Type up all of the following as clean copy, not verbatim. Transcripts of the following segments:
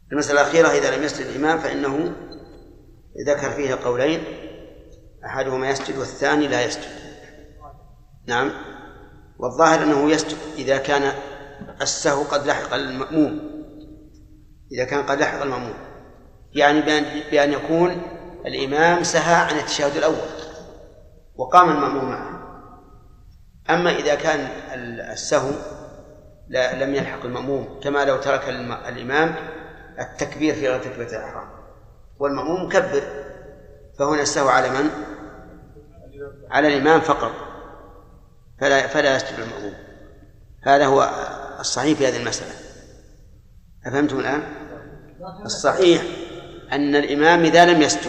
المسألة الأخيرة إذا لم يسجد الإمام فإنه ذكر فيه قولين، أحدهما يسجد والثاني لا يسجد. نعم، والظاهر أنه يسجد إذا كان السهو قد لحق المأموم، إذا كان قد لحق المأموم، يعني بأن يكون الإمام سهى عن التشهد الأول وقام المأموم معه. أما إذا كان السهو لم يلحق المأموم، كما لو ترك الإمام التكبير في غير تكبيرة الإحرام والمأموم مكبر، فهنا السهو على من؟ على الإمام فقط، فلا يسجد المأموم. هذا هو الصحيح في هذه المسألة. أفهمتم الآن؟ الصحيح أن الإمام إذا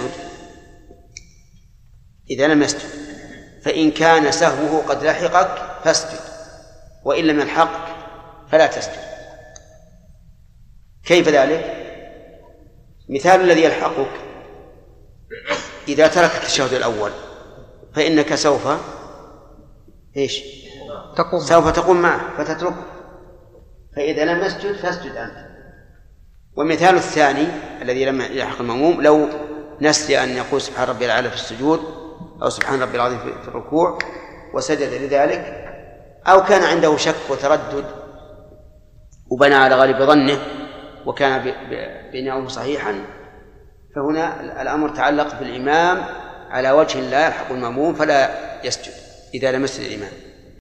لم يسجد فإن كان سهوه قد لحقك فاسجد، وإن لم يلحقك فلا تسجد. كيف ذلك؟ مثال الذي يلحقك إذا ترك التشهد الأول فإنك سوف تقوم معه فتتركه، فإذا لم يسجد فاسجد أنت. ومثال الثاني الذي لم يلحق المأموم لو نسي أن يقول سبحان ربي الأعلى في السجود أو سبحان ربي العظيم في الركوع وسجد لذلك، أو كان عنده شك وتردد وبنى على غالب ظنه وكان بناؤه صحيحا، فهنا الأمر تعلق بالإمام على وجه لا يلحق المأموم فلا يسجد إذا لم يسجد الإمام.